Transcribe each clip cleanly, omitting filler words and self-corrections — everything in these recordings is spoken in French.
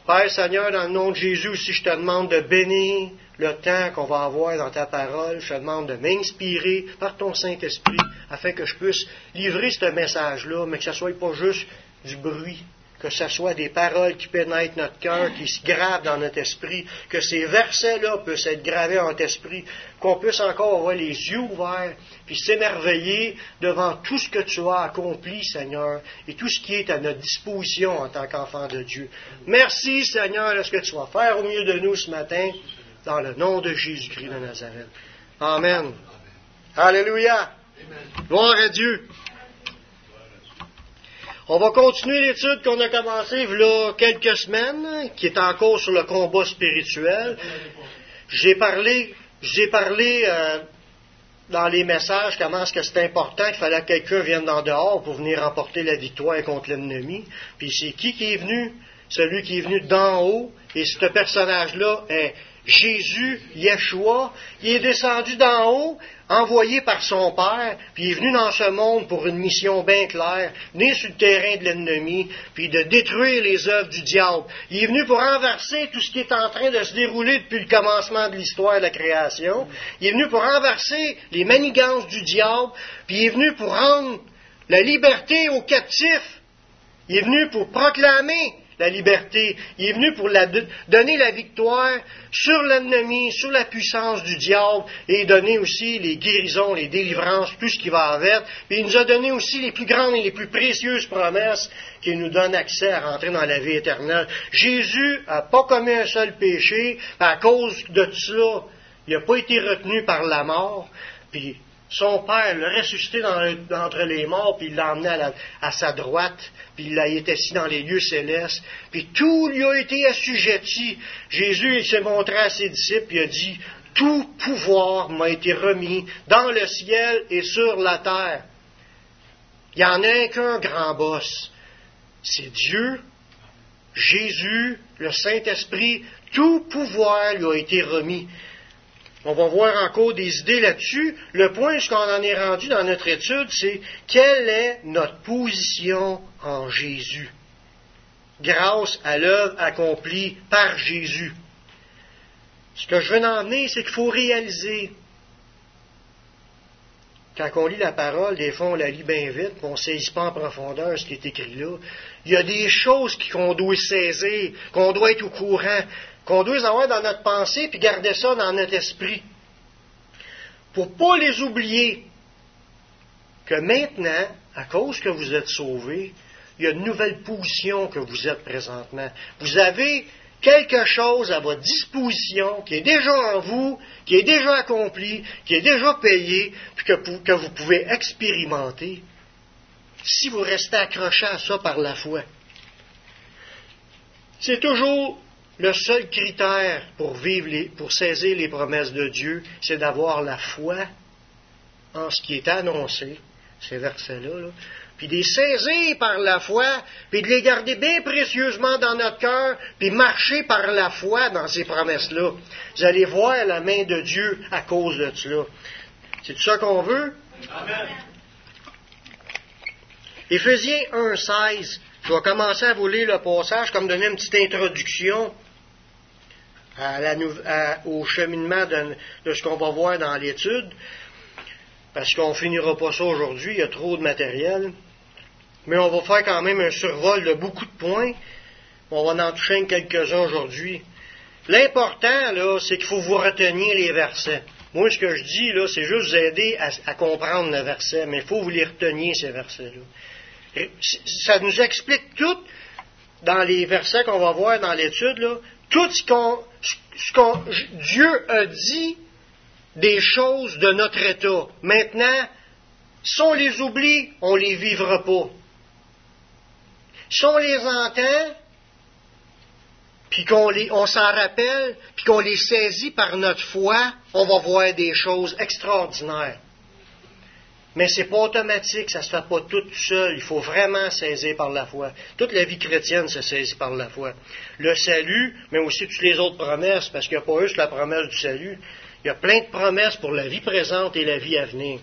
Père Seigneur, dans le nom de Jésus aussi, je te demande de bénir le temps qu'on va avoir dans ta parole. Je te demande de m'inspirer par ton Saint-Esprit afin que je puisse livrer ce message-là, mais que ce ne soit pas juste du bruit, que ce soit des paroles qui pénètrent notre cœur, qui se gravent dans notre esprit, que ces versets-là puissent être gravés dans notre esprit, qu'on puisse encore avoir les yeux ouverts, puis s'émerveiller devant tout ce que tu as accompli, Seigneur, et tout ce qui est à notre disposition en tant qu'enfant de Dieu. Merci, Seigneur, de ce que tu vas faire au milieu de nous ce matin, dans le nom de Jésus-Christ de Nazareth. Amen. Alléluia. Gloire à Dieu. On va continuer l'étude qu'on a commencée il y a quelques semaines, qui est encore sur le combat spirituel. J'ai parlé dans les messages comment est-ce que c'est important qu'il fallait que quelqu'un vienne d'en dehors pour venir remporter la victoire contre l'ennemi. Puis c'est qui est venu? Celui qui est venu d'en haut. Et ce personnage-là est Jésus, Yeshua. Il est descendu d'en haut, envoyé par son Père, puis il est venu dans ce monde pour une mission bien claire, venir sur le terrain de l'ennemi, puis de détruire les œuvres du diable. Il est venu pour renverser tout ce qui est en train de se dérouler depuis le commencement de l'histoire de la création. Il est venu pour renverser les manigances du diable, puis il est venu pour rendre la liberté aux captifs. Il est venu pour proclamer la liberté. Il est venu pour donner la victoire sur l'ennemi, sur la puissance du diable, et donner aussi les guérisons, les délivrances, tout ce qui va avec. Et il nous a donné aussi les plus grandes et les plus précieuses promesses qui nous donnent accès à rentrer dans la vie éternelle. Jésus n'a pas commis un seul péché. À cause de cela, il n'a pas été retenu par la mort. Puis son Père l'a ressuscité d'entre les morts, puis il l'a emmené à sa droite, puis il est assis dans les lieux célestes, puis tout lui a été assujetti. Jésus, il s'est montré à ses disciples, puis il a dit, « Tout pouvoir m'a été remis dans le ciel et sur la terre. » Il n'y en a qu'un grand boss. C'est Dieu, Jésus, le Saint-Esprit. Tout pouvoir lui a été remis. On va voir encore des idées là-dessus. Le point, ce qu'on en est rendu dans notre étude, c'est quelle est notre position en Jésus, grâce à l'œuvre accomplie par Jésus. Ce que je veux en emmener, c'est qu'il faut réaliser, quand on lit la parole, des fois on la lit bien vite, on ne saisit pas en profondeur ce qui est écrit là. Il y a des choses qu'on doit saisir, qu'on doit être au courant, qu'on doit avoir dans notre pensée, puis garder ça dans notre esprit. Pour ne pas les oublier, que maintenant, à cause que vous êtes sauvés, il y a une nouvelle position que vous êtes présentement. Vous avez quelque chose à votre disposition qui est déjà en vous, qui est déjà accompli, qui est déjà payé, puis que vous pouvez expérimenter si vous restez accroché à ça par la foi. C'est toujours le seul critère pour pour saisir les promesses de Dieu, c'est d'avoir la foi en ce qui est annoncé, ces versets-là, là, puis de les saisir par la foi, puis de les garder bien précieusement dans notre cœur, puis marcher par la foi dans ces promesses-là. Vous allez voir la main de Dieu à cause de cela. C'est tout ça qu'on veut? Amen. Éphésiens 1,16. Je vais commencer à vous lire le passage, comme donner une petite introduction au cheminement de ce qu'on va voir dans l'étude, parce qu'on ne finira pas ça aujourd'hui, il y a trop de matériel. Mais on va faire quand même un survol de beaucoup de points. On va en toucher quelques-uns aujourd'hui. L'important, là, c'est qu'il faut vous retenir les versets. Moi, ce que je dis, là, c'est juste vous aider à comprendre le verset, mais il faut vous les retenir, ces versets-là. Et ça nous explique tout, dans les versets qu'on va voir dans l'étude, là, tout ce que Dieu a dit des choses de notre état. Maintenant, si on les oublie, on ne les vivra pas. Si on les entend, puis on s'en rappelle, puis qu'on les saisit par notre foi, on va voir des choses extraordinaires. Mais c'est pas automatique, ça se fait pas tout seul. Il faut vraiment saisir par la foi. Toute la vie chrétienne se saisit par la foi. Le salut, mais aussi toutes les autres promesses, parce qu'il n'y a pas juste la promesse du salut. Il y a plein de promesses pour la vie présente et la vie à venir.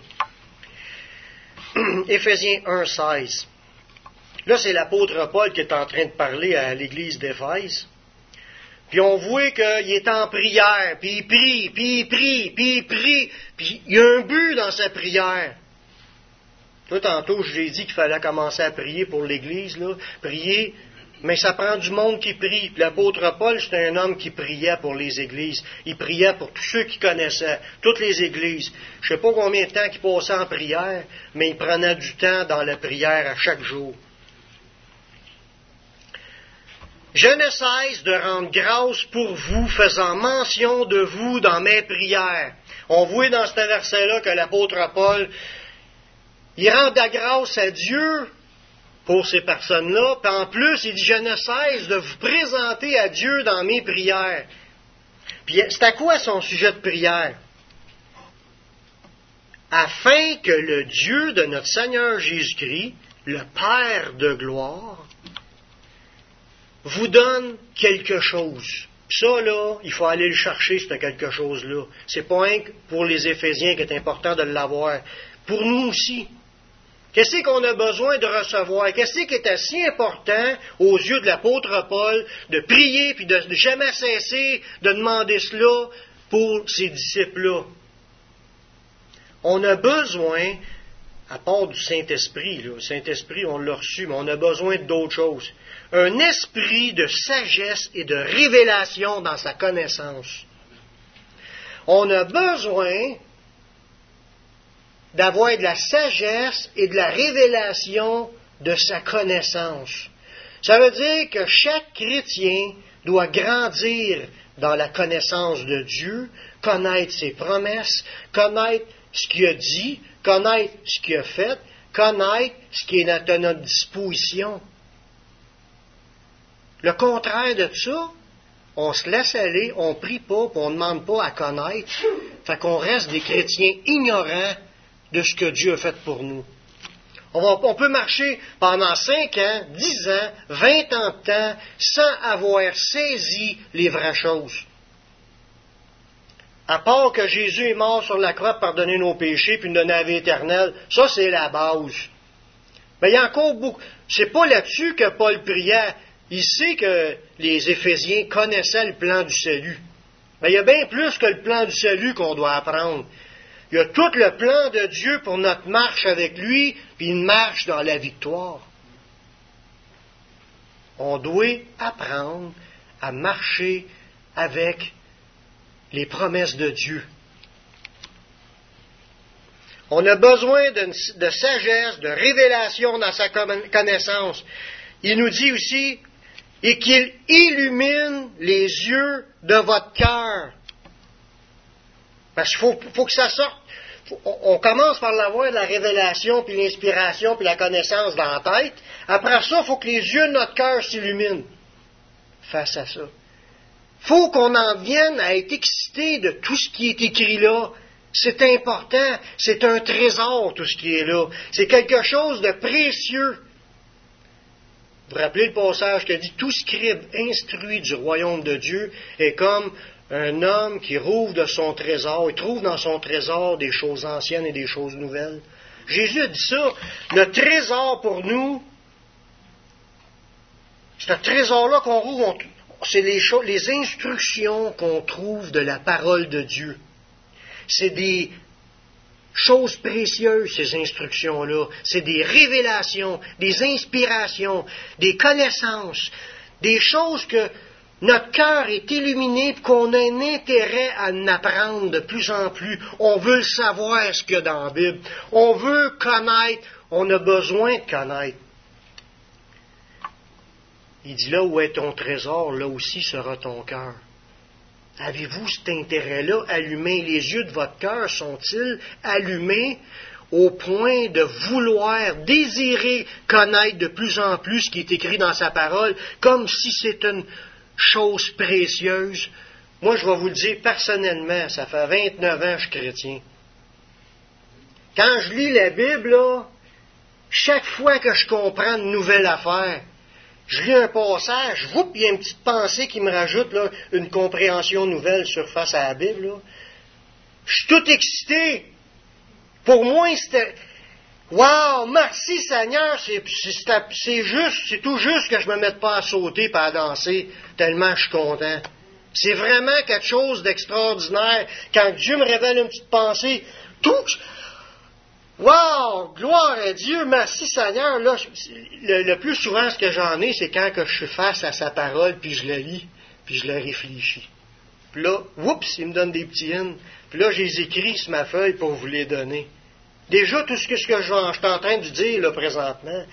Éphésiens 1,16. Là, c'est l'apôtre Paul qui est en train de parler à l'église d'Éphèse. Puis on voit qu'il est en prière, puis il prie, puis il prie, puis il prie, puis il y a un but dans sa prière. Toi, tantôt, je l'ai dit qu'il fallait commencer à prier pour l'Église, là. Prier, mais ça prend du monde qui prie. Puis l'apôtre Paul, c'était un homme qui priait pour les Églises. Il priait pour tous ceux qui connaissaient, toutes les Églises. Je ne sais pas combien de temps il passait en prière, mais il prenait du temps dans la prière à chaque jour. Je ne cesse de rendre grâce pour vous, faisant mention de vous dans mes prières. On voit dans ce verset-là que l'apôtre Paul, il rend de la grâce à Dieu pour ces personnes-là, puis en plus, il dit, je ne cesse de vous présenter à Dieu dans mes prières. Puis c'est à quoi son sujet de prière? Afin que le Dieu de notre Seigneur Jésus-Christ, le Père de gloire, vous donne quelque chose. Ça, là, il faut aller le chercher, ce quelque chose-là. C'est pas un pour les Éphésiens qui est important de l'avoir. Pour nous aussi. Qu'est-ce qu'on a besoin de recevoir? Qu'est-ce qui est assez important aux yeux de l'apôtre Paul de prier puis de jamais cesser de demander cela pour ses disciples-là? On a besoin, à part du Saint-Esprit, le Saint-Esprit, on l'a reçu, mais on a besoin d'autres choses. Un esprit de sagesse et de révélation dans sa connaissance. On a besoin d'avoir de la sagesse et de la révélation de sa connaissance. Ça veut dire que chaque chrétien doit grandir dans la connaissance de Dieu, connaître ses promesses, connaître ce qu'il a dit, connaître ce qu'il a fait, connaître ce qui est à notre disposition. Le contraire de ça, on se laisse aller, on prie pas, puis on ne demande pas à connaître, fait qu'on reste des chrétiens ignorants de ce que Dieu a fait pour nous. On peut marcher pendant 5 ans, 10 ans, 20 ans de temps, sans avoir saisi les vraies choses. À part que Jésus est mort sur la croix pour pardonner nos péchés puis nous donner la vie éternelle, ça c'est la base. Mais il y a encore beaucoup. C'est pas là-dessus que Paul priait. Il sait que les Éphésiens connaissaient le plan du salut. Mais il y a bien plus que le plan du salut qu'on doit apprendre. Il y a tout le plan de Dieu pour notre marche avec lui, puis une marche dans la victoire. On doit apprendre à marcher avec les promesses de Dieu. On a besoin de sagesse, de révélation dans sa connaissance. Il nous dit aussi, et qu'il illumine les yeux de votre cœur. Parce qu'il faut que ça sorte. On commence par l'avoir de la révélation, puis l'inspiration, puis la connaissance dans la tête. Après ça, il faut que les yeux de notre cœur s'illuminent face à ça. Il faut qu'on en vienne à être excité de tout ce qui est écrit là. C'est important. C'est un trésor, tout ce qui est là. C'est quelque chose de précieux. Vous vous rappelez le passage qui a dit « Tout scribe instruit du royaume de Dieu est comme un homme qui rouvre de son trésor. Il trouve dans son trésor des choses anciennes et des choses nouvelles. » Jésus a dit ça. Le trésor pour nous, c'est un trésor-là qu'on rouvre. C'est les instructions qu'on trouve de la parole de Dieu. C'est des choses précieuses, ces instructions-là. C'est des révélations, des inspirations, des connaissances, des choses que notre cœur est illuminé et qu'on a un intérêt à en apprendre de plus en plus. On veut le savoir, ce qu'il y a dans la Bible. On veut connaître. On a besoin de connaître. Il dit, là où est ton trésor, là aussi sera ton cœur. Avez-vous cet intérêt-là allumé? Les yeux de votre cœur sont-ils allumés au point de vouloir, désirer connaître de plus en plus ce qui est écrit dans sa parole, comme si c'est une chose précieuse? Moi, je vais vous le dire personnellement, ça fait 29 ans que je suis chrétien. Quand je lis la Bible, là, chaque fois que je comprends une nouvelle affaire, je lis un passage, il y a une petite pensée qui me rajoute là, une compréhension nouvelle face à la Bible. Là. Je suis tout excité. Pour moi, c'était « Wow, merci Seigneur, c'est tout juste que je ne me mette pas à sauter et à danser, tellement je suis content. » C'est vraiment quelque chose d'extraordinaire. Quand Dieu me révèle une petite pensée, tout... Wow! Gloire à Dieu! Merci Seigneur! Là, le plus souvent, ce que j'en ai, c'est quand que je suis face à sa parole, puis je la lis, puis je la réfléchis. Puis là, oups, il me donne des petits hymnes. Puis là, je les écris sur ma feuille pour vous les donner. Déjà, tout ce que je suis en train de dire là présentement,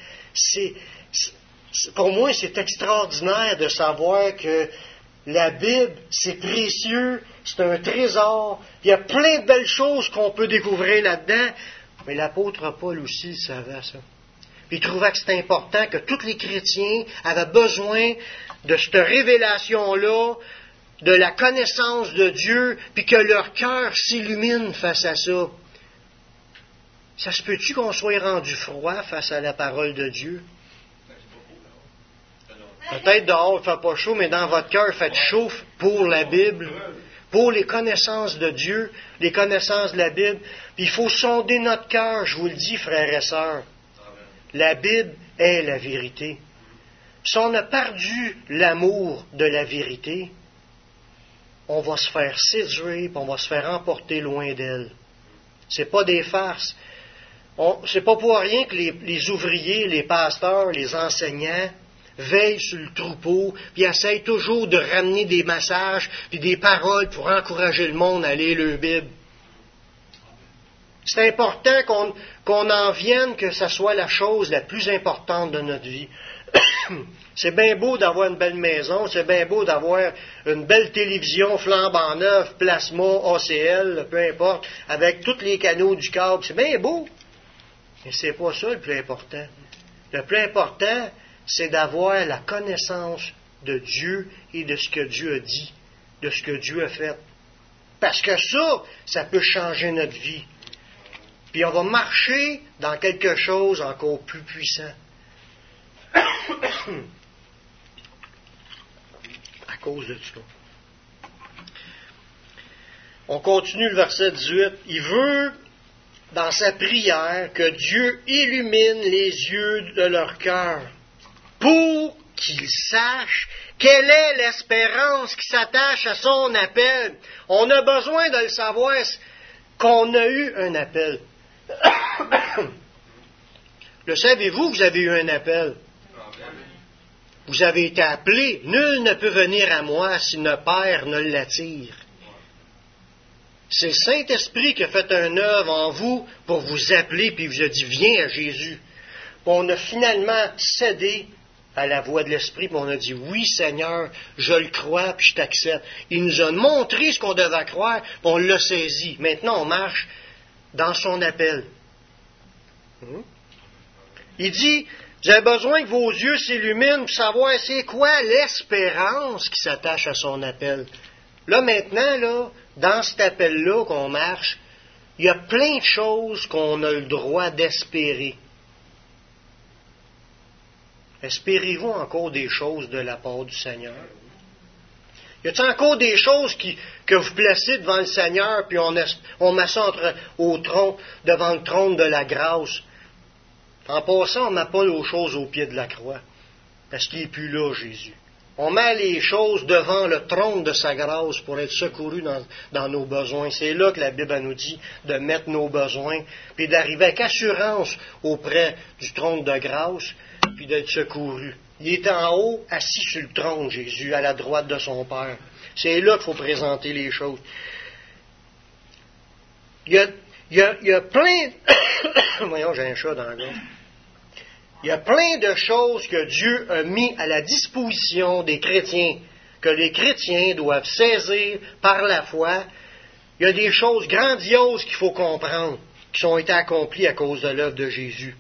pour moi, c'est extraordinaire de savoir que la Bible, c'est précieux, c'est un trésor. Il y a plein de belles choses qu'on peut découvrir là-dedans. Mais l'apôtre Paul aussi, il savait ça. Puis il trouvait que c'était important que tous les chrétiens avaient besoin de cette révélation-là, de la connaissance de Dieu, puis que leur cœur s'illumine face à ça. Ça se peut-tu qu'on soit rendu froid face à la parole de Dieu? Peut-être dehors, il ne fait pas chaud, mais dans votre cœur, faites chaud pour la Bible, pour les connaissances de Dieu, les connaissances de la Bible. Puis il faut sonder notre cœur, je vous le dis, frères et sœurs. La Bible est la vérité. Si on a perdu l'amour de la vérité, on va se faire séduire, puis on va se faire emporter loin d'elle. C'est pas des farces. C'est pas pour rien que les ouvriers, les pasteurs, les enseignants veillent sur le troupeau, puis essayent toujours de ramener des messages, puis des paroles pour encourager le monde à lire leur Bible. C'est important qu'on en vienne, que ce soit la chose la plus importante de notre vie. C'est bien beau d'avoir une belle maison, c'est bien beau d'avoir une belle télévision flambant neuve, plasma, ACL, peu importe, avec tous les canaux du câble, c'est bien beau. Mais c'est pas ça le plus important. Le plus important, c'est d'avoir la connaissance de Dieu et de ce que Dieu a dit, de ce que Dieu a fait. Parce que ça peut changer notre vie. Puis on va marcher dans quelque chose encore plus puissant. À cause de ça. On continue le verset 18. Il veut, dans sa prière, que Dieu illumine les yeux de leur cœur pour qu'ils sachent quelle est l'espérance qui s'attache à son appel. On a besoin de le savoir qu'on a eu un appel. Le savez-vous que vous avez eu un appel? Vous avez été appelé. Nul ne peut venir à moi si le Père ne l'attire. C'est le Saint-Esprit qui a fait une œuvre en vous pour vous appeler, puis il vous a dit, viens à Jésus. Puis on a finalement cédé à la voix de l'Esprit, puis on a dit, oui Seigneur, je le crois, puis je t'accepte. Il nous a montré ce qu'on devait croire, puis on l'a saisi. Maintenant, on marche dans son appel. Il dit, vous avez besoin que vos yeux s'illuminent pour savoir c'est quoi l'espérance qui s'attache à son appel. Là, maintenant, là, dans cet appel-là qu'on marche, il y a plein de choses qu'on a le droit d'espérer. Espérez-vous encore des choses de la part du Seigneur? Y a-t-il encore des choses que vous placez devant le Seigneur, puis on met ça devant le trône de la grâce? En passant, on ne met pas les choses au pied de la croix, parce qu'il n'est plus là, Jésus. On met les choses devant le trône de sa grâce pour être secouru dans nos besoins. C'est là que la Bible nous dit de mettre nos besoins, puis d'arriver avec assurance auprès du trône de grâce, puis d'être secouru. Il est en haut, assis sur le trône, Jésus, à la droite de son Père. C'est là qu'il faut présenter les choses. Il y a plein... Voyons, j'ai un chat dans la gorge. Il y a plein de choses que Dieu a mis à la disposition des chrétiens, que les chrétiens doivent saisir par la foi. Il y a des choses grandioses qu'il faut comprendre, qui ont été accomplies à cause de l'œuvre de Jésus.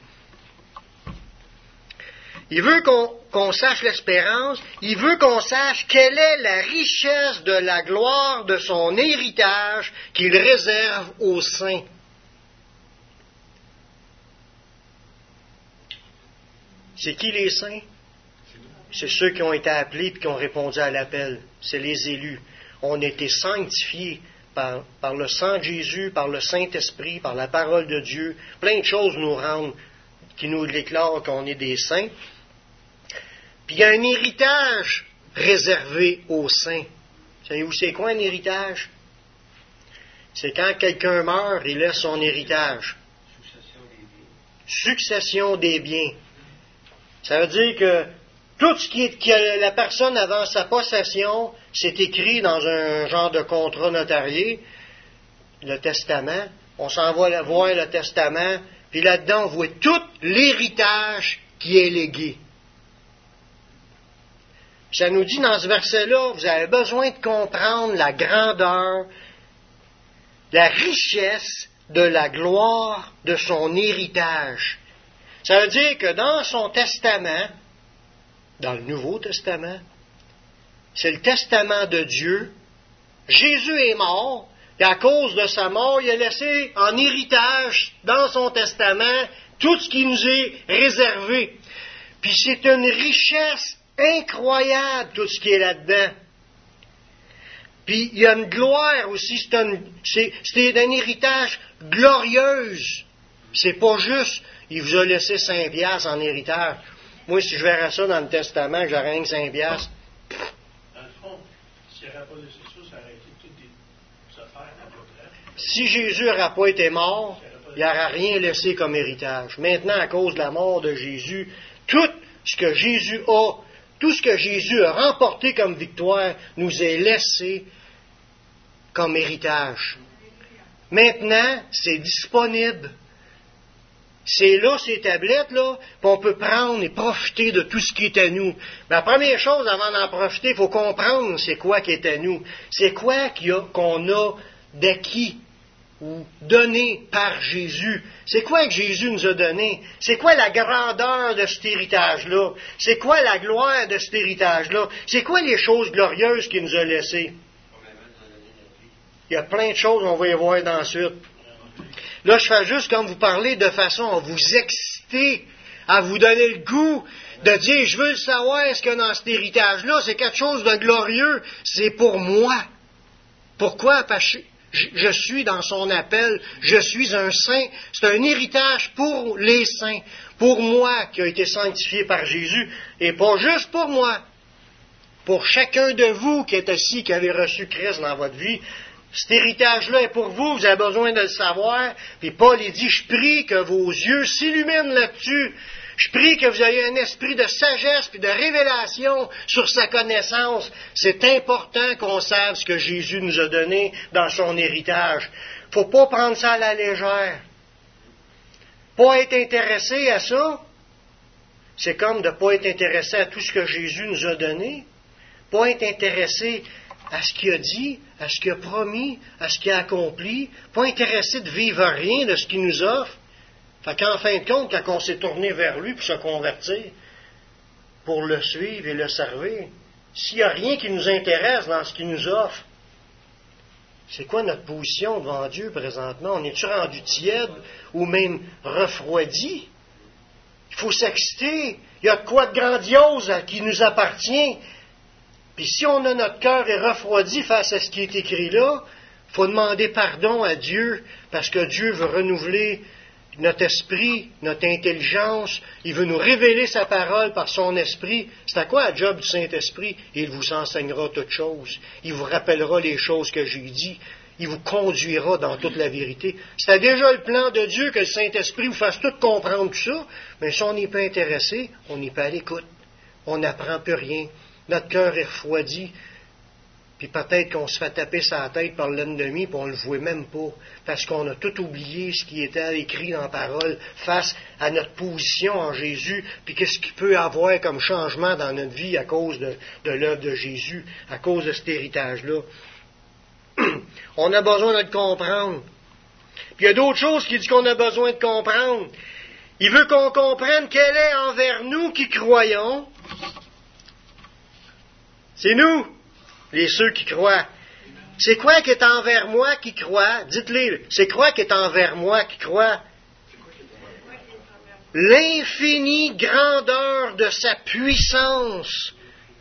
Il veut qu'on sache l'espérance, il veut qu'on sache quelle est la richesse de la gloire de son héritage qu'il réserve aux saints. C'est qui les saints? C'est ceux qui ont été appelés et qui ont répondu à l'appel. C'est les élus. On a été sanctifiés par le sang de Jésus, par le Saint-Esprit, par la parole de Dieu. Plein de choses nous rendent, qui nous déclarent qu'on est des saints. Puis il y a un héritage réservé aux saints. Savez-vous c'est quoi un héritage? C'est quand quelqu'un meurt, il laisse son héritage. Succession des biens. Ça veut dire que tout ce que la personne avait en sa possession, c'est écrit dans un genre de contrat notarié, le testament. On s'en va voir le testament, puis là-dedans, on voit tout l'héritage qui est légué. Ça nous dit dans ce verset-là, vous avez besoin de comprendre la grandeur, la richesse de la gloire de son héritage. Ça veut dire que dans son testament, dans le Nouveau Testament, c'est le testament de Dieu. Jésus est mort, et à cause de sa mort, il a laissé en héritage dans son testament tout ce qui nous est réservé. Puis c'est une richesse incroyable, tout ce qui est là-dedans. Puis il y a une gloire aussi, c'est un héritage glorieuse. C'est pas juste, il vous a laissé 5 piastres en héritage. Moi, si je verrais ça dans le testament, que j'aurais rien que 5 piastres. Dans le fond, s'il n'aurait pas laissé ça, ça aurait été toutes des affaires à peu près. Si Jésus n'aurait pas été mort, il n'aurait rien laissé comme héritage. Maintenant, à cause de la mort de Jésus, tout ce que Jésus a, tout ce que Jésus a remporté comme victoire, nous est laissé comme héritage. Maintenant, c'est disponible. C'est là, ces tablettes-là, puis on peut prendre et profiter de tout ce qui est à nous. Mais la première chose, avant d'en profiter, il faut comprendre c'est quoi qui est à nous. C'est quoi qu'on a d'acquis ou donné par Jésus. C'est quoi que Jésus nous a donné? C'est quoi la grandeur de cet héritage-là? C'est quoi la gloire de cet héritage-là? C'est quoi les choses glorieuses qu'il nous a laissées? Il y a plein de choses, on va y voir dans la suite. Là, je fais juste comme vous parler de façon à vous exciter, à vous donner le goût de dire, je veux le savoir, est-ce que dans cet héritage-là, c'est quelque chose de glorieux, c'est pour moi. Pourquoi? Parce que je suis dans son appel, je suis un saint, c'est un héritage pour les saints, pour moi qui a été sanctifié par Jésus, et pas juste pour moi, pour chacun de vous qui est assis, qui avez reçu Christ dans votre vie. Cet héritage-là est pour vous, vous avez besoin de le savoir. Puis Paul, il dit, je prie que vos yeux s'illuminent là-dessus. Je prie que vous ayez un esprit de sagesse et de révélation sur sa connaissance. C'est important qu'on sache ce que Jésus nous a donné dans son héritage. Il ne faut pas prendre ça à la légère. Pas être intéressé à ça, c'est comme de ne pas être intéressé à tout ce que Jésus nous a donné. Pas être intéressé à ce qu'il a dit, à ce qu'il a promis, à ce qu'il a accompli, pas intéressé de vivre rien de ce qu'il nous offre. Fait qu'en fin de compte, quand on s'est tourné vers lui pour se convertir, pour le suivre et le servir, s'il n'y a rien qui nous intéresse dans ce qu'il nous offre, c'est quoi notre position devant Dieu présentement? On est-tu rendu tiède ou même refroidi? Il faut s'exciter. Il y a de quoi de grandiose qui nous appartient. Puis si on a notre cœur est refroidi face à ce qui est écrit là, il faut demander pardon à Dieu, parce que Dieu veut renouveler notre esprit, notre intelligence. Il veut nous révéler sa parole par son esprit. C'est à quoi le job du Saint-Esprit? Il vous enseignera toutes choses. Il vous rappellera les choses que j'ai dit. Il vous conduira dans toute la vérité. C'était déjà le plan de Dieu que le Saint-Esprit vous fasse tout comprendre tout ça, mais si on n'est pas intéressé, on n'est pas à l'écoute. On n'apprend plus rien. Notre cœur est refroidi, puis peut-être qu'on se fait taper sa tête par l'ennemi, puis on ne le voit même pas, parce qu'on a tout oublié ce qui était écrit dans la parole face à notre position en Jésus, puis qu'est-ce qu'il peut avoir comme changement dans notre vie à cause de l'œuvre de Jésus, à cause de cet héritage-là. On a besoin de le comprendre. Puis il y a d'autres choses qu'il dit qu'on a besoin de comprendre. Il veut qu'on comprenne quel est envers nous qui croyons. C'est nous, ceux qui croient. C'est quoi qui est envers moi qui croit? Dites-le. C'est quoi qui est envers moi qui croit? L'infinie grandeur de sa puissance,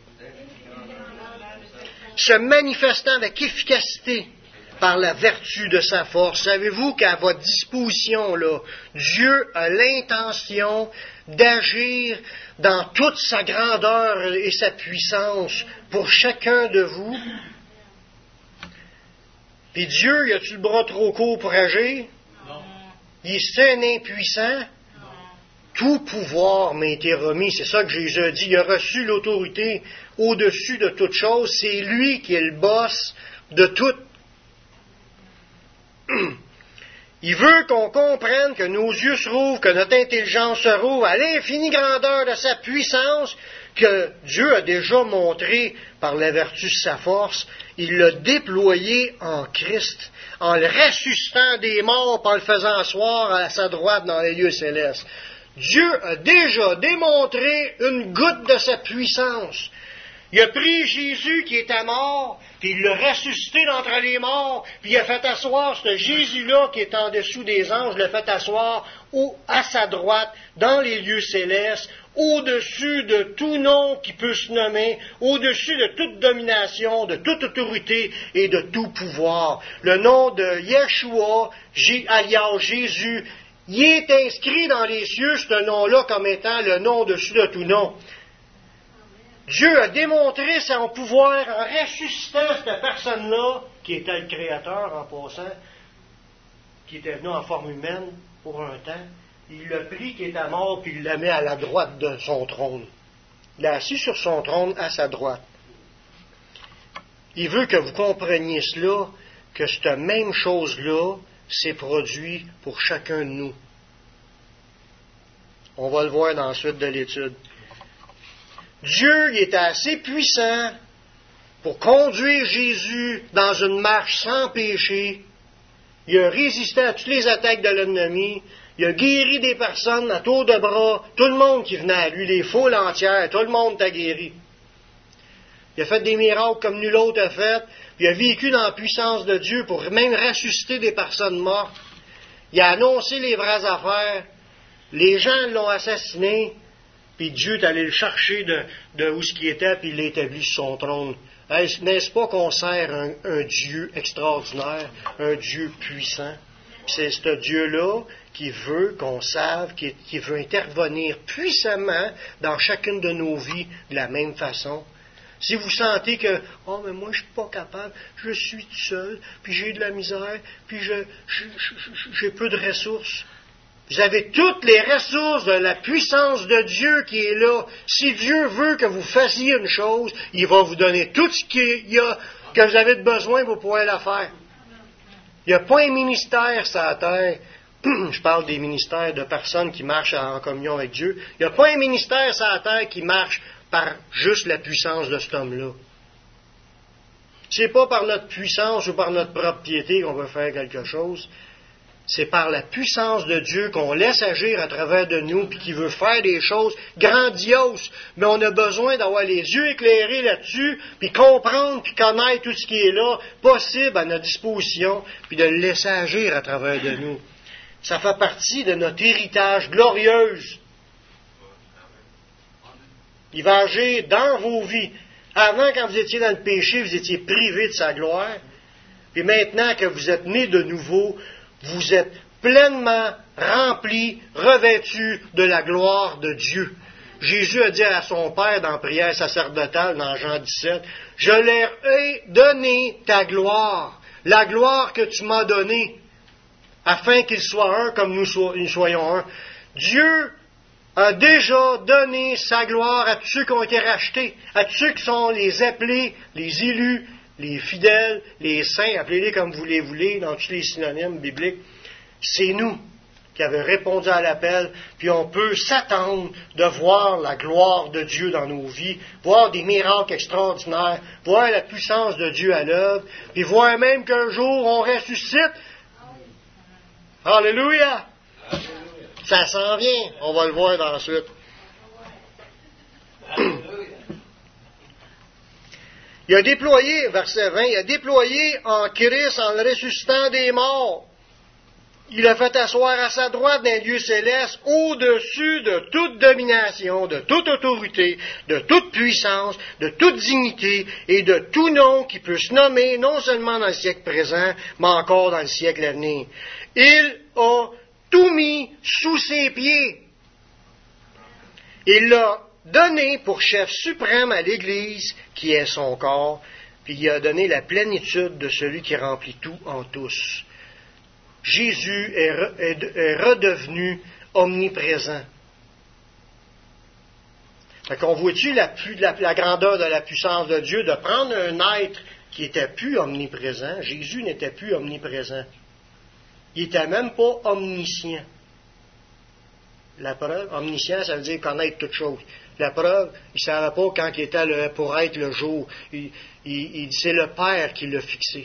se manifestant avec efficacité par la vertu de sa force. Savez-vous qu'à votre disposition, là, Dieu a l'intention d'agir dans toute sa grandeur et sa puissance pour chacun de vous? Puis Dieu, y a-tu le bras trop court pour agir? Non. Il est un impuissant? Tout pouvoir m'a été remis. C'est ça que Jésus a dit. Il a reçu l'autorité au-dessus de toute chose. C'est lui qui est le boss de tout. Il veut qu'on comprenne, que nos yeux se rouvrent, que notre intelligence se rouvre à l'infinie grandeur de sa puissance, que Dieu a déjà montré par la vertu de sa force. Il l'a déployé en Christ, en le ressuscitant des morts, en le faisant asseoir à sa droite dans les lieux célestes. Dieu a déjà démontré une goutte de sa puissance. Il a pris Jésus qui était mort, puis il l'a ressuscité d'entre les morts, puis il a fait asseoir ce Jésus-là qui est en dessous des anges, l'a fait asseoir à sa droite, dans les lieux célestes, au-dessus de tout nom qui peut se nommer, au-dessus de toute domination, de toute autorité et de tout pouvoir. Le nom de Yeshua, alias Jésus, il est inscrit dans les cieux, ce nom-là, comme étant le nom au-dessus de tout nom. Dieu a démontré son pouvoir en ressuscitant cette personne-là, qui était le Créateur en passant, qui était venu en forme humaine pour un temps. Il l'a pris qui était mort, puis il l'a mis à la droite de son trône. Il l'a assis sur son trône à sa droite. Il veut que vous compreniez cela, que cette même chose-là s'est produite pour chacun de nous. On va le voir dans la suite de l'étude. Dieu il était assez puissant pour conduire Jésus dans une marche sans péché. Il a résisté à toutes les attaques de l'ennemi. Il a guéri des personnes à tour de bras. Tout le monde qui venait à lui, les foules entières, tout le monde t'a guéri. Il a fait des miracles comme nul autre a fait. Il a vécu dans la puissance de Dieu pour même ressusciter des personnes mortes. Il a annoncé les vraies affaires. Les gens l'ont assassiné. Puis Dieu est allé le chercher de où ce qui était, puis il l'a établi sur son trône. N'est-ce pas qu'on sert un Dieu extraordinaire, un Dieu puissant? Puis c'est ce Dieu-là qui veut qu'on sache, qui veut intervenir puissamment dans chacune de nos vies de la même façon. Si vous sentez que « Oh, mais moi, je suis pas capable, je suis tout seul, puis j'ai de la misère, puis j'ai peu de ressources. » Vous avez toutes les ressources de la puissance de Dieu qui est là. Si Dieu veut que vous fassiez une chose, il va vous donner tout ce qu'il y a, que vous avez de besoin pour pouvoir la faire. Il n'y a pas un ministère sur la terre. Je parle des ministères de personnes qui marchent en communion avec Dieu. Il n'y a pas un ministère sur la terre qui marche par juste la puissance de cet homme-là. C'est pas par notre puissance ou par notre propre piété qu'on veut faire quelque chose. C'est par la puissance de Dieu qu'on laisse agir à travers de nous, puis qui veut faire des choses grandioses. Mais on a besoin d'avoir les yeux éclairés là-dessus, puis comprendre, puis connaître tout ce qui est là, possible à notre disposition, puis de le laisser agir à travers de nous. Ça fait partie de notre héritage glorieux. Il va agir dans vos vies. Avant, quand vous étiez dans le péché, vous étiez privés de sa gloire. Puis maintenant que vous êtes nés de nouveau, vous êtes pleinement remplis, revêtus de la gloire de Dieu. Jésus a dit à son Père dans la prière sacerdotale, dans Jean 17, « Je leur ai donné ta gloire, la gloire que tu m'as donnée, afin qu'ils soient un comme nous soyons un. » Dieu a déjà donné sa gloire à tous ceux qui ont été rachetés, à tous ceux qui sont les appelés, les élus, les fidèles, les saints, appelez-les comme vous les voulez, dans tous les synonymes bibliques. C'est nous qui avons répondu à l'appel, puis on peut s'attendre de voir la gloire de Dieu dans nos vies, voir des miracles extraordinaires, voir la puissance de Dieu à l'œuvre, puis voir même qu'un jour on ressuscite. Alléluia! Ça s'en vient, on va le voir dans la suite. Il a déployé, verset 20, il a déployé en Christ en le ressuscitant des morts. Il a fait asseoir à sa droite dans les lieux célestes, au-dessus de toute domination, de toute autorité, de toute puissance, de toute dignité et de tout nom qui peut se nommer, non seulement dans le siècle présent, mais encore dans le siècle à venir. Il a tout mis sous ses pieds. Il l'a donné pour chef suprême à l'Église, qui est son corps, puis il a donné la plénitude de celui qui remplit tout en tous. Jésus est redevenu omniprésent. Fait qu'on voit-tu la grandeur de la puissance de Dieu de prendre un être qui n'était plus omniprésent. Jésus n'était plus omniprésent. Il n'était même pas omniscient. La preuve, omniscient, ça veut dire connaître toutes choses. La preuve, il ne savait pas quand il était pour être le jour. C'est le Père qui l'a fixé.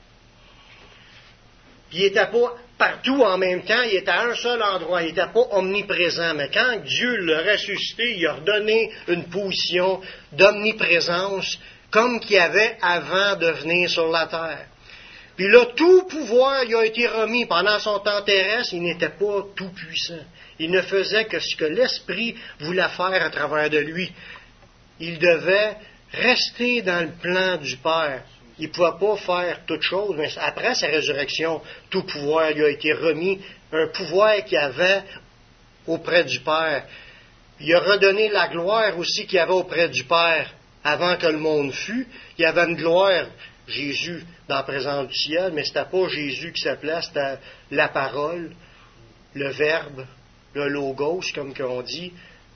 Il n'était pas partout en même temps, il était à un seul endroit, il n'était pas omniprésent. Mais quand Dieu l'a ressuscité, il a redonné une position d'omniprésence comme qu'il y avait avant de venir sur la terre. Puis là, tout pouvoir lui a été remis. Pendant son temps terrestre, il n'était pas tout puissant. Il ne faisait que ce que l'Esprit voulait faire à travers de lui. Il devait rester dans le plan du Père. Il ne pouvait pas faire toute chose, mais après sa résurrection, tout pouvoir lui a été remis, un pouvoir qu'il avait auprès du Père. Il a redonné la gloire aussi qu'il avait auprès du Père avant que le monde fût. Il y avait une gloire, Jésus, dans la présence du ciel, mais ce n'était pas Jésus qui s'appelait, c'était la parole, le Verbe, le Logos, comme on dit.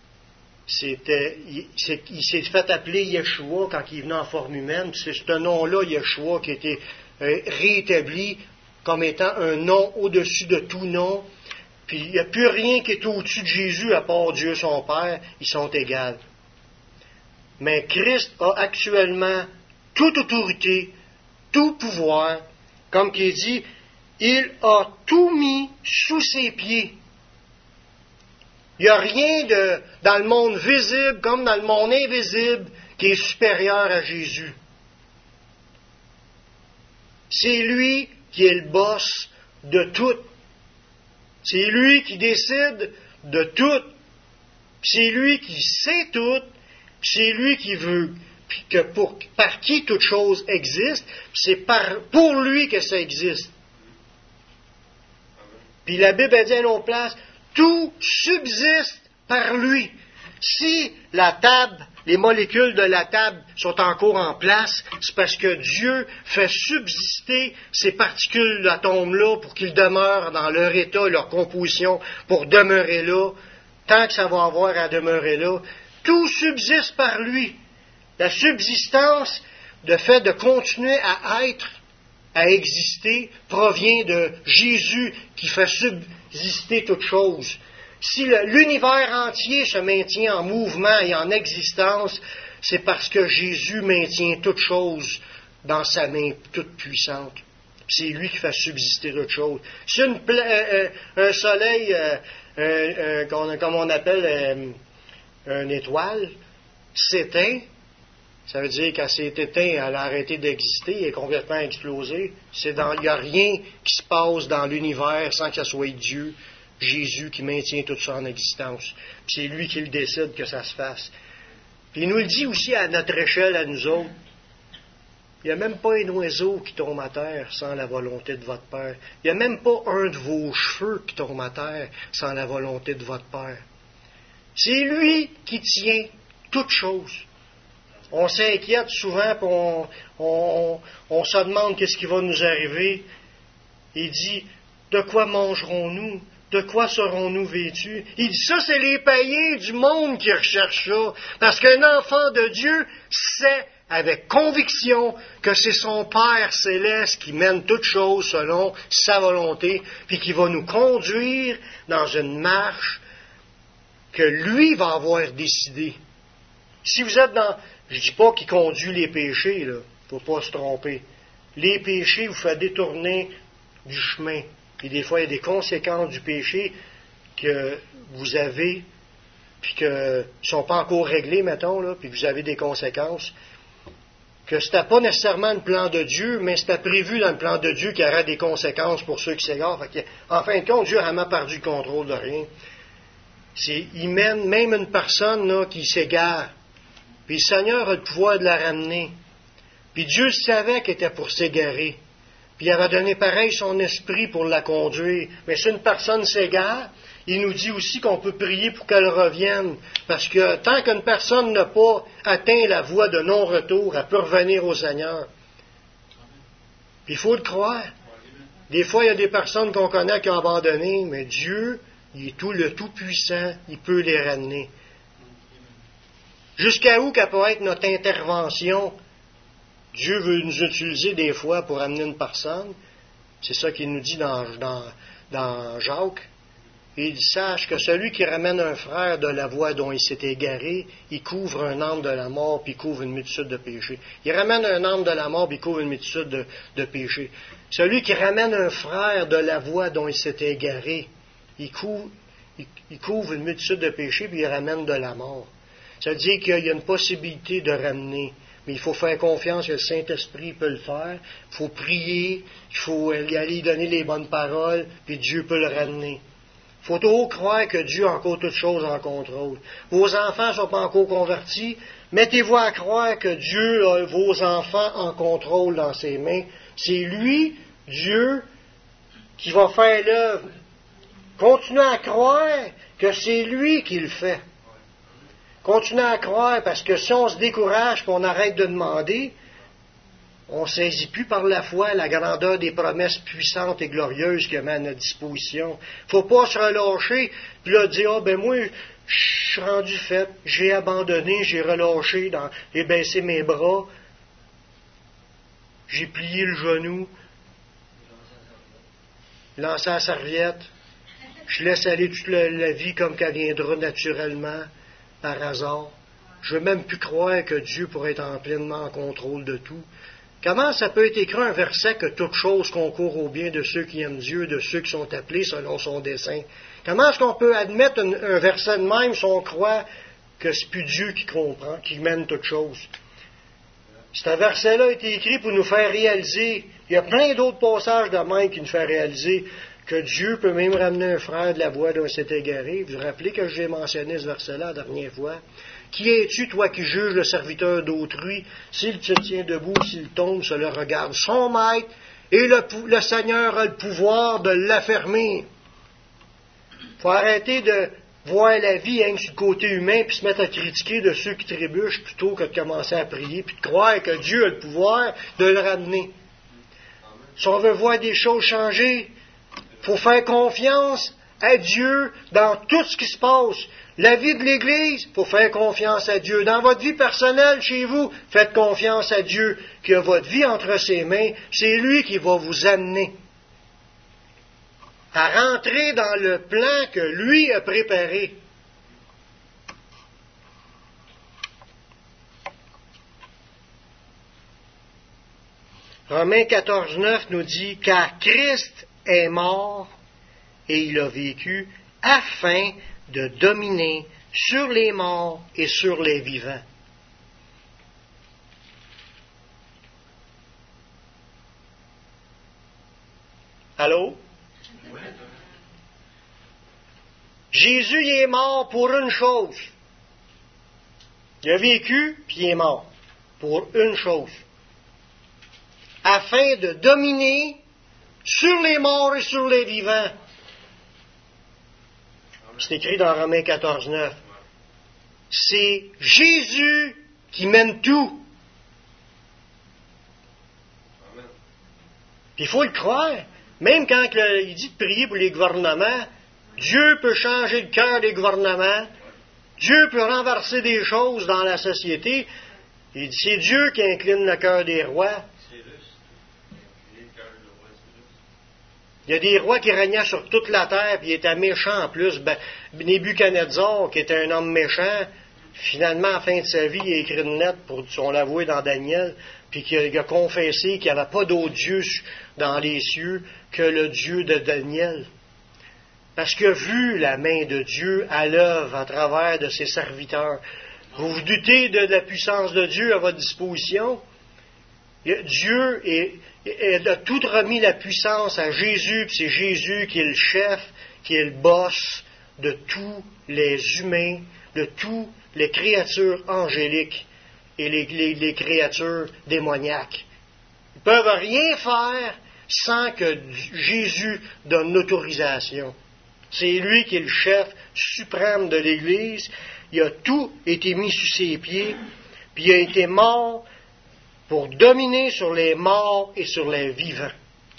Il s'est fait appeler Yeshua quand il venait en forme humaine. C'est ce nom-là, Yeshua, qui a été réétabli comme étant un nom au-dessus de tout nom. Puis il n'y a plus rien qui est au-dessus de Jésus à part Dieu son Père. Ils sont égaux. Mais Christ a actuellement toute autorité, tout pouvoir. Comme il dit, il a tout mis sous ses pieds. Il n'y a rien dans le monde visible comme dans le monde invisible qui est supérieur à Jésus. C'est lui qui est le boss de tout. C'est lui qui décide de tout. C'est lui qui sait tout. C'est lui qui veut que par qui toute chose existe. C'est pour lui que ça existe. Puis la Bible a dit à nos places, tout subsiste par lui. Si la table, les molécules de la table sont encore en place, c'est parce que Dieu fait subsister ces particules d'atomes-là pour qu'ils demeurent dans leur état, leur composition, pour demeurer là, tant que ça va avoir à demeurer là. Tout subsiste par lui. La subsistance, le fait de continuer à être, à exister, provient de Jésus qui fait subsister toute chose. Si l'univers entier se maintient en mouvement et en existence, c'est parce que Jésus maintient toute chose dans sa main toute puissante. C'est lui qui fait subsister toute chose. Si un soleil, comme on appelle une étoile, s'éteint, ça veut dire qu'elle s'est éteinte, elle a arrêté d'exister, elle est complètement explosée. Il n'y a rien qui se passe dans l'univers sans que ce soit Dieu, Jésus, qui maintient tout ça en existence. Puis c'est lui qui le décide que ça se fasse. Puis il nous le dit aussi à notre échelle, à nous autres. Il n'y a même pas un oiseau qui tombe à terre sans la volonté de votre Père. Il n'y a même pas un de vos cheveux qui tombe à terre sans la volonté de votre Père. C'est lui qui tient toutes choses. On s'inquiète souvent, puis on se demande qu'est-ce qui va nous arriver. Il dit, de quoi mangerons-nous? De quoi serons-nous vêtus? Il dit, ça, c'est les païens du monde qui recherchent ça. Parce qu'un enfant de Dieu sait avec conviction que c'est son Père céleste qui mène toutes choses selon sa volonté, puis qui va nous conduire dans une marche que lui va avoir décidé. Si vous êtes dans... Je ne dis pas qu'il conduit les péchés, là. Il ne faut pas se tromper. Les péchés vous font détourner du chemin. Puis des fois, il y a des conséquences du péché que vous avez, puis qui ne sont pas encore réglées, mettons, là, puis que vous avez des conséquences. Que ce n'était pas nécessairement le plan de Dieu, mais c'était prévu dans le plan de Dieu qu'il y aurait des conséquences pour ceux qui s'égarent. En fin de compte, Dieu a vraiment perdu le contrôle de rien. Il mène même une personne là, qui s'égare. Puis le Seigneur a le pouvoir de la ramener. Puis Dieu le savait qu'elle était pour s'égarer. Puis il avait donné pareil son esprit pour la conduire. Mais si une personne s'égare, il nous dit aussi qu'on peut prier pour qu'elle revienne. Parce que tant qu'une personne n'a pas atteint la voie de non-retour, elle peut revenir au Seigneur. Puis il faut le croire. Des fois, il y a des personnes qu'on connaît qui ont abandonné, mais Dieu, il est le Tout-Puissant, il peut les ramener. Jusqu'à où qu'elle peut être notre intervention? Dieu veut nous utiliser des fois pour amener une personne. C'est ça qu'il nous dit dans Jacques. Il dit, sache que celui qui ramène un frère de la voie dont il s'est égaré, il couvre un âme de la mort, puis il couvre une multitude de péchés. Il ramène un âme de la mort, puis il couvre une multitude de péchés. Celui qui ramène un frère de la voie dont il s'est égaré, il couvre une multitude de péchés, puis il ramène de la mort. Ça veut dire qu'il y a une possibilité de ramener. Mais il faut faire confiance que le Saint-Esprit peut le faire. Il faut prier, il faut y aller donner les bonnes paroles, puis Dieu peut le ramener. Il faut toujours croire que Dieu a encore toutes choses en contrôle. Vos enfants ne sont pas encore convertis. Mettez-vous à croire que Dieu a vos enfants en contrôle dans ses mains. C'est lui, Dieu, qui va faire l'œuvre. Continuez à croire que c'est lui qui le fait. Continuez à croire, parce que si on se décourage et qu'on arrête de demander, on ne saisit plus par la foi la grandeur des promesses puissantes et glorieuses qu'il met à notre disposition. Il ne faut pas se relâcher, puis là dire, moi, je suis rendu fait, j'ai abandonné, j'ai relâché, j'ai baissé mes bras, j'ai plié le genou, lancé la serviette, je laisse aller toute la vie comme qu'elle viendra naturellement, par hasard. Je ne veux même plus croire que Dieu pourrait être pleinement en contrôle de tout. Comment ça peut être écrit un verset que toute chose concourt au bien de ceux qui aiment Dieu, de ceux qui sont appelés selon son dessein? Comment est-ce qu'on peut admettre un verset de même si on croit que c'est plus Dieu qui comprend, qui mène toute chose? Ce verset-là a été écrit pour nous faire réaliser. Il y a plein d'autres passages de même qui nous font réaliser que Dieu peut même ramener un frère de la voie dont il s'est égaré. Vous vous rappelez que j'ai mentionné ce verset-là la dernière fois? Qui es-tu, toi, qui juges le serviteur d'autrui? S'il se tient debout, s'il tombe, se le regarde son maître, et le Seigneur a le pouvoir de l'affermir. Il faut arrêter de voir la vie hein, sur le côté humain, puis se mettre à critiquer de ceux qui trébuchent, plutôt que de commencer à prier, puis de croire que Dieu a le pouvoir de le ramener. Si on veut voir des choses changer, il faut faire confiance à Dieu dans tout ce qui se passe. La vie de l'Église, il faut faire confiance à Dieu. Dans votre vie personnelle, chez vous, faites confiance à Dieu qui a votre vie entre ses mains. C'est lui qui va vous amener à rentrer dans le plan que lui a préparé. Romains 14,9 nous dit « Car Christ est mort et il a vécu afin de dominer sur les morts et sur les vivants. » Allô? Jésus, il est mort pour une chose. Il a vécu, puis il est mort. Pour une chose. Afin de dominer sur les morts et sur les vivants. C'est écrit dans Romains 14,9. C'est Jésus qui mène tout. Puis il faut le croire. Même quand il dit de prier pour les gouvernements, Dieu peut changer le cœur des gouvernements. Dieu peut renverser des choses dans la société. Il dit, c'est Dieu qui incline le cœur des rois. Il y a des rois qui régnaient sur toute la terre, puis ils étaient méchants en plus. Nebuchadnezzar, qui était un homme méchant, finalement, à la fin de sa vie, il a écrit une lettre, on l'a avoué dans Daniel, puis qu'il a confessé qu'il n'y avait pas d'autre Dieu dans les cieux que le Dieu de Daniel. Parce qu'il a vu la main de Dieu à l'œuvre à travers de ses serviteurs. Vous vous doutez de la puissance de Dieu à votre disposition? Dieu a tout remis la puissance à Jésus, puis c'est Jésus qui est le chef, qui est le boss de tous les humains, de toutes les créatures angéliques et les créatures démoniaques. Ils ne peuvent rien faire sans que Jésus donne l'autorisation. C'est lui qui est le chef suprême de l'Église. Il a tout été mis sous ses pieds, puis il a été mort pour dominer sur les morts et sur les vivants.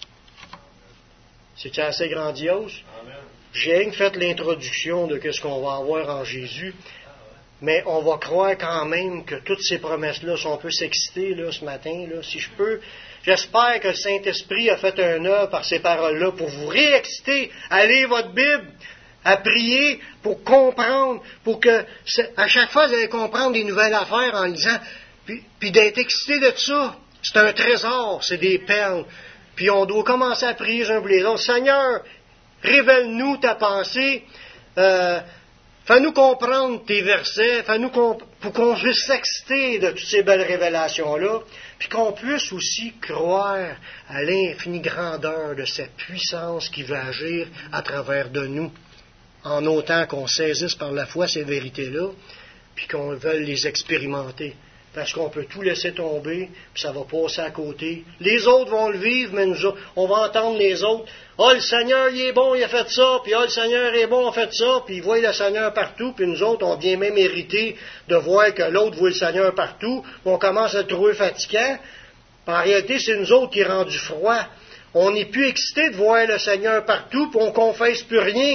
C'est assez grandiose. J'ai rien fait l'introduction de ce qu'on va avoir en Jésus, mais on va croire quand même que toutes ces promesses-là, si on peut s'exciter là, ce matin, là, si je peux, j'espère que le Saint-Esprit a fait un œuvre par ces paroles-là pour vous réexciter à lire votre Bible, à prier, pour comprendre, pour que à chaque fois vous allez comprendre des nouvelles affaires en lisant, puis d'être excité de ça. C'est un trésor, c'est des perles. Puis on doit commencer à prier les uns pour les autres. Seigneur, révèle-nous ta pensée, fais-nous comprendre tes versets, pour qu'on puisse s'exciter de toutes ces belles révélations-là, puis qu'on puisse aussi croire à l'infinie grandeur de cette puissance qui veut agir à travers de nous, en autant qu'on saisisse par la foi ces vérités-là, puis qu'on veuille les expérimenter. Parce qu'on peut tout laisser tomber, puis ça va passer à côté. Les autres vont le vivre, mais nous, on va entendre les autres. Ah, le Seigneur, il est bon, il a fait ça, puis ah, le Seigneur est bon, il a fait ça, puis ils voient le Seigneur partout, puis nous autres, on vient même hériter de voir que l'autre voit le Seigneur partout, puis on commence à le trouver fatigant. En réalité, c'est nous autres qui est rendu froid. On n'est plus excités de voir le Seigneur partout, puis on ne confesse plus rien.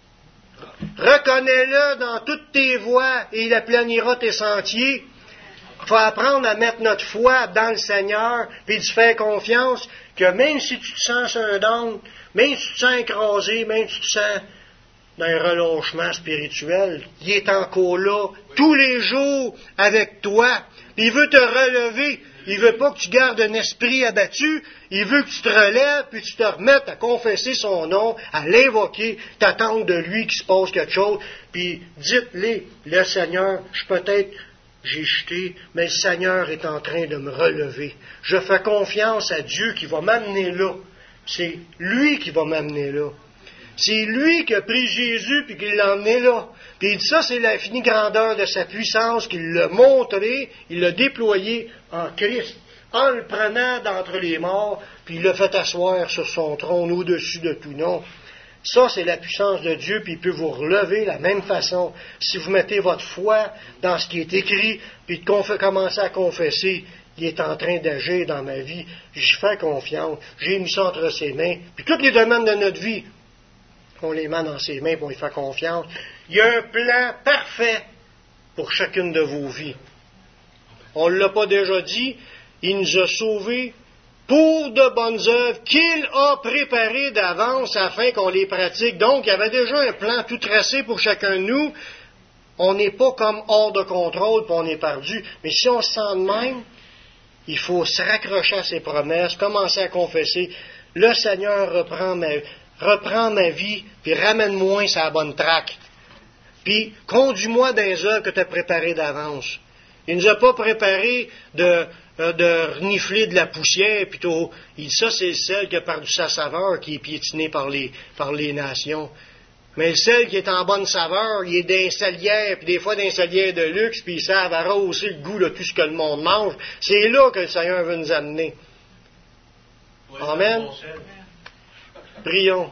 Reconnais-le dans toutes tes voies, et il aplanira tes sentiers. Il faut apprendre à mettre notre foi dans le Seigneur, puis de faire confiance que même si tu te sens sur un down, même si tu te sens écrasé, même si tu te sens dans un relâchement spirituel, il est encore là, tous les jours, avec toi. Puis il veut te relever. Il veut pas que tu gardes un esprit abattu. Il veut que tu te relèves, puis tu te remettes à confesser son nom, à l'invoquer, t'attendre de lui qu'il se passe quelque chose. Puis dites-les, le Seigneur, j'ai chuté, mais le Seigneur est en train de me relever. Je fais confiance à Dieu qui va m'amener là. C'est lui qui va m'amener là. C'est lui qui a pris Jésus puis qui l'a emmené là. Puis il dit ça, c'est l'infinie grandeur de sa puissance qu'il l'a montré, il l'a déployé en Christ, en le prenant d'entre les morts, puis il l'a fait asseoir sur son trône au-dessus de tout nom. Ça, c'est la puissance de Dieu, puis il peut vous relever de la même façon. Si vous mettez votre foi dans ce qui est écrit, puis commencez à confesser, il est en train d'agir dans ma vie, j'y fais confiance, j'ai mis ça entre ses mains, puis tous les domaines de notre vie, on les met dans ses mains pour y faire confiance. Il y a un plan parfait pour chacune de vos vies. On ne l'a pas déjà dit, il nous a sauvés pour de bonnes œuvres qu'il a préparées d'avance afin qu'on les pratique. Donc, il y avait déjà un plan tout tracé pour chacun de nous. On n'est pas comme hors de contrôle puis on est perdu. Mais si on se sent de même, il faut se raccrocher à ses promesses, commencer à confesser. Le Seigneur reprend ma vie, puis ramène-moi sur la bonne traque. Puis conduis-moi dans les œuvres que tu as préparées d'avance. Il ne nous a pas préparé de renifler de la poussière, plutôt. Il dit ça, c'est le sel qui a perdu sa saveur, qui est piétiné par les nations. Mais le sel qui est en bonne saveur, il est d'un salière, puis des fois d'un salière de luxe, puis ils savent arroser le goût de tout ce que le monde mange. C'est là que le Seigneur veut nous amener. Amen. Prions.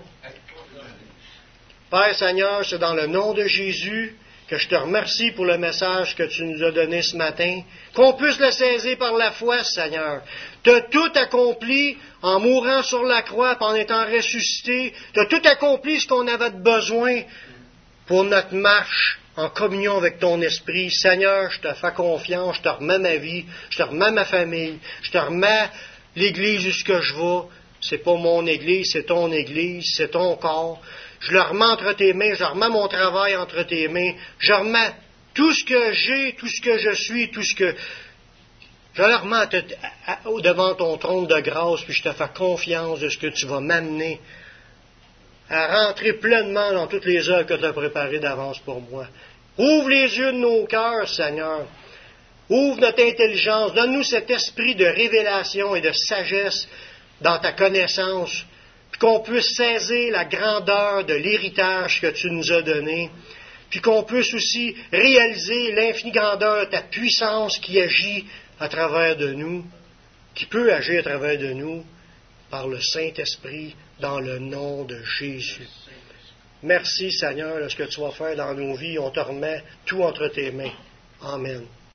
Père Seigneur, c'est dans le nom de Jésus que je te remercie pour le message que tu nous as donné ce matin, qu'on puisse le saisir par la foi, Seigneur. Tu as tout accompli en mourant sur la croix, en étant ressuscité. Tu as tout accompli ce qu'on avait de besoin pour notre marche en communion avec ton esprit. Seigneur, je te fais confiance, je te remets ma vie, je te remets ma famille, je te remets l'Église jusqu'à je vais. C'est pas mon Église, c'est ton Église, c'est ton corps. Je le remets entre tes mains, je remets mon travail entre tes mains, je remets tout ce que j'ai, tout ce que je suis, tout ce que... Je le remets devant ton trône de grâce, puis je te fais confiance de ce que tu vas m'amener à rentrer pleinement dans toutes les œuvres que tu as préparées d'avance pour moi. Ouvre les yeux de nos cœurs, Seigneur. Ouvre notre intelligence. Donne-nous cet esprit de révélation et de sagesse dans ta connaissance, puis qu'on puisse saisir la grandeur de l'héritage que tu nous as donné, puis qu'on puisse aussi réaliser l'infinie grandeur de ta puissance qui agit à travers de nous, qui peut agir à travers de nous par le Saint-Esprit dans le nom de Jésus. Merci Seigneur de ce que tu vas faire dans nos vies. On te remet tout entre tes mains. Amen.